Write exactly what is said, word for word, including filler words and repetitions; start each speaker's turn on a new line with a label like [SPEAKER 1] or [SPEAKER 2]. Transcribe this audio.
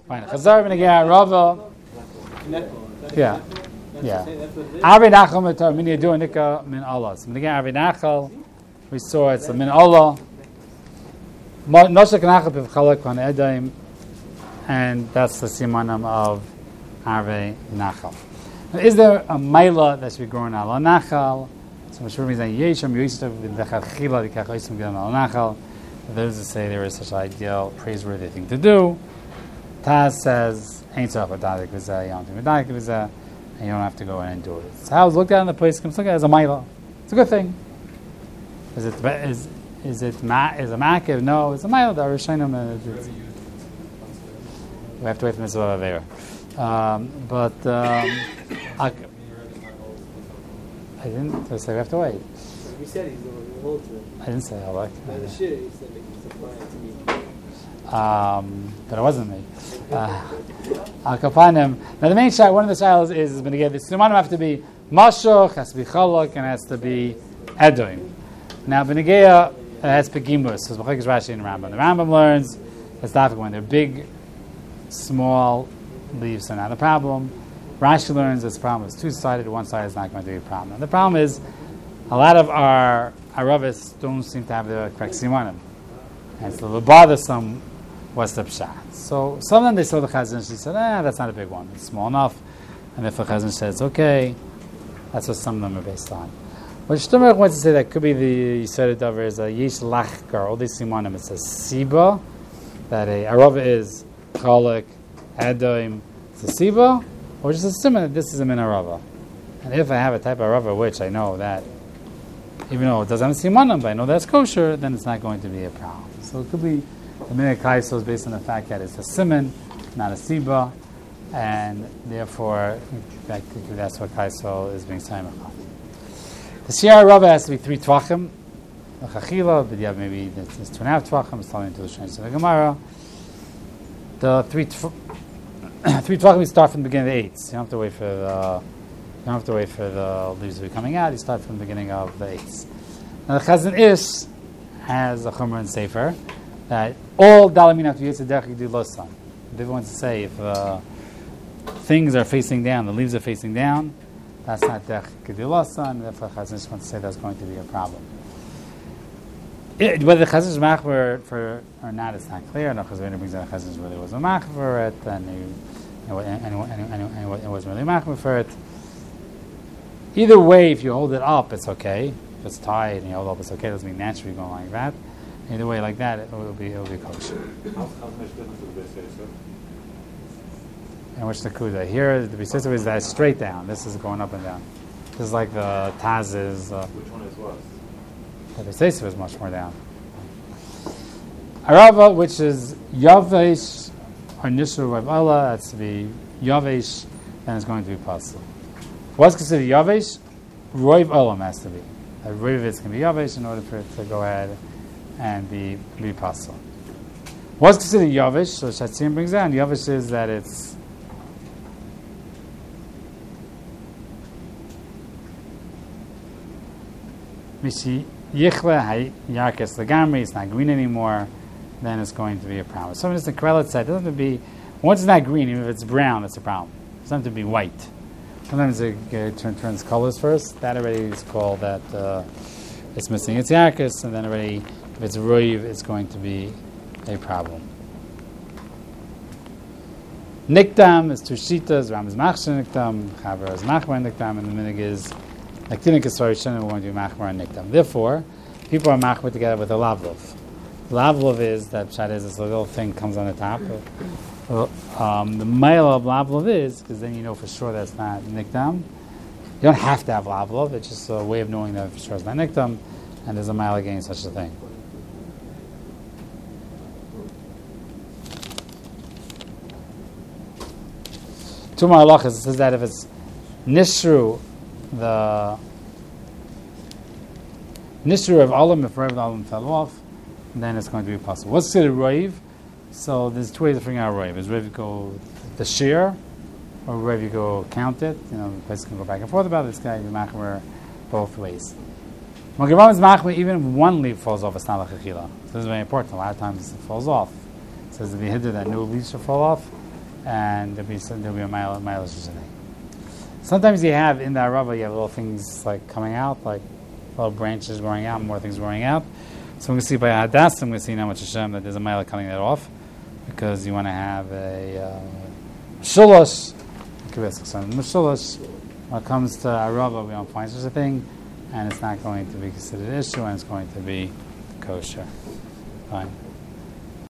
[SPEAKER 1] Fine. Chazar v'negei Arava. Yeah. Yeah. Arvei Nachal Mitar Min Yadu Nika Min Allah. So v'negei Arvei Nachal, we saw it's a Min Allah. Noshek Nachal B'Vchalak Van Edaim, and that's the simanam of Arvei Nachal. Now, is there a Maila that should be growing al Nachal? So Mashur means that Yesham Yishtov V'Dechachila V'Kach Yisam G'dam al Nachal. Those who say there is such an ideal, praiseworthy thing to do. Taz says, Ain't Tzarach V'Dadik V'Zeh, Yom Tiv V'Dadik V'Zeh, and you don't have to go in and do it. So how it's looked at in the place, comes look at it as a Maila. It's a good thing. Is it is is it ma, is a makiv? No, it's a Maila. The Rishonim. We have to wait for Mitzvah Avera. Um, but um, I, I didn't say we have to wait.
[SPEAKER 2] You said he's going to hold to it.
[SPEAKER 1] I didn't say I like.
[SPEAKER 2] By the shit, he said he's applying to me.
[SPEAKER 1] Um, but it wasn't me. Uh, Al Kapanim. Now the main shot, one of the styles is is going to get the Simanim have to be Mashuch, has to be Chalak, and has to be Edoim. Now Benegeya has Pegimus. So B'chak is Rashi and Rambam. The Rambam learns it's Dafik when they're big, small leaves are not a problem. Rashi learns this problem is two sided. One side is not going to be a problem. And the problem is a lot of our Aravis don't seem to have the correct Simanim. And so the bothersome was the pshat. So some of them they saw the Chazon, she said, eh, that's not a big one. It's small enough. And if the Chazon says, okay, that's what some of them are based on. What Shtumer wants to say that could be the Yisrael Dover is a Yesh Lachkar, all these Simanim, it's a Siba, that a Arava is Chalak, Edoim, it's a Siba, or just a Simon that this is a Min Arava. And if I have a type of Arava, which I know that, even though it doesn't have a Simanim, but I know that's kosher, then it's not going to be a problem. So it could be the Minhag Kaiso is based on the fact that it's a Simon, not a Siba, and therefore that, that's what Kaiso is being signed about. The Siyar Rava has to be three Tvachim, the Chachila, but you have maybe it's two and a half Tvachim, it's telling you to the Shemsh of the Gemara. The three tv- three Tvachim we start from the beginning of the eights. You don't have to wait for the you don't have to wait for the leaves to be coming out. You start from the beginning of the eights. Now the Chazon Ish has a Chumrah and Sefer that all Dalamim have to use a derech do losan. They want to say if uh, things are facing down, the leaves are facing down, that's not derech do losan. Therefore, Chazon Ish wants to say that's going to be a problem. It, whether the Chazon Ish machmer for or not, it's not clear. No, because when it brings out Chazon Ish really was a machmer for it, and he, and, and, and, and, and it wasn't really machmer for it. Either way, if you hold it up, it's okay. If it's tied and you hold it up, it's okay. It doesn't mean naturally going like that. Either way, like that, it will be it will be kosher.
[SPEAKER 3] How much difference is this?
[SPEAKER 1] And which the kuda here, the B'Sisra is that straight down. This is going up and down. This is like the Taz is. Uh,
[SPEAKER 3] Which one is worse?
[SPEAKER 1] The B'Sisra is much more down. Arava, which is Yavesh or Nishur Rav Allah, that's to be Yavesh, then it's going to be Pasal. What's considered Yavesh? Roiv Olam has to be. A Roiv is going to be Yavesh in order for it to go ahead and be be Pasal. What's considered Yavesh? So Shatzim brings down Yavesh is that it's Mishi Yichle Yarkes Lagamri, it's not green anymore, then it's going to be a problem. Something just the Krellet said, it doesn't have to be, once it's not green, even if it's brown, it's a problem. It doesn't have to be white. Sometimes it uh, turn, turns colors first. That already is called that uh, it's missing its Yarkes, and then already, if it's Roiv, it's going to be a problem. Nikdam is two shitas, Ram is Machshir Nikdam, Chaver is Machmar Nikdam, and the minig is like Tinik Yisrael, we're going to do Machmar and Nikdam. Therefore, people are Machmar together with a Lavlov. Lavlov is, that Pshat is this little thing comes on the top. Um, the mile of Lavlov is, because then you know for sure that's not Nikdam. You don't have to have Lavlov, it's just a way of knowing that for sure it's not Nikdam, and there's a mile against such a thing. Two more halachas, it says that if it's Nishru, the Nishru of Olam, if Rav Olam fell off, then it's going to be possible. What's the Rav? So there's two ways of figuring out Rav. Is Rav you go the shear, or Rav you go count it? You know, the place can go back and forth about it. This guy, you machmer both ways. Magaram is machmer even if one leaf falls off, it's not a chachila. So this is very important. A lot of times it falls off. It says if you hit it, that no leaf should fall off. and there'll be some, there'll be a mile mile today. Sometimes you have in the arava, you have little things like coming out, like little branches growing out, more things growing out. So we're going to see by Hadass, I'm going to see now much Hashem that there's a mile cutting that off, because you want to have a uh, shulash. Shulash. When it comes to arava, we don't find such a thing, and it's not going to be considered an issue, and it's going to be kosher. Fine.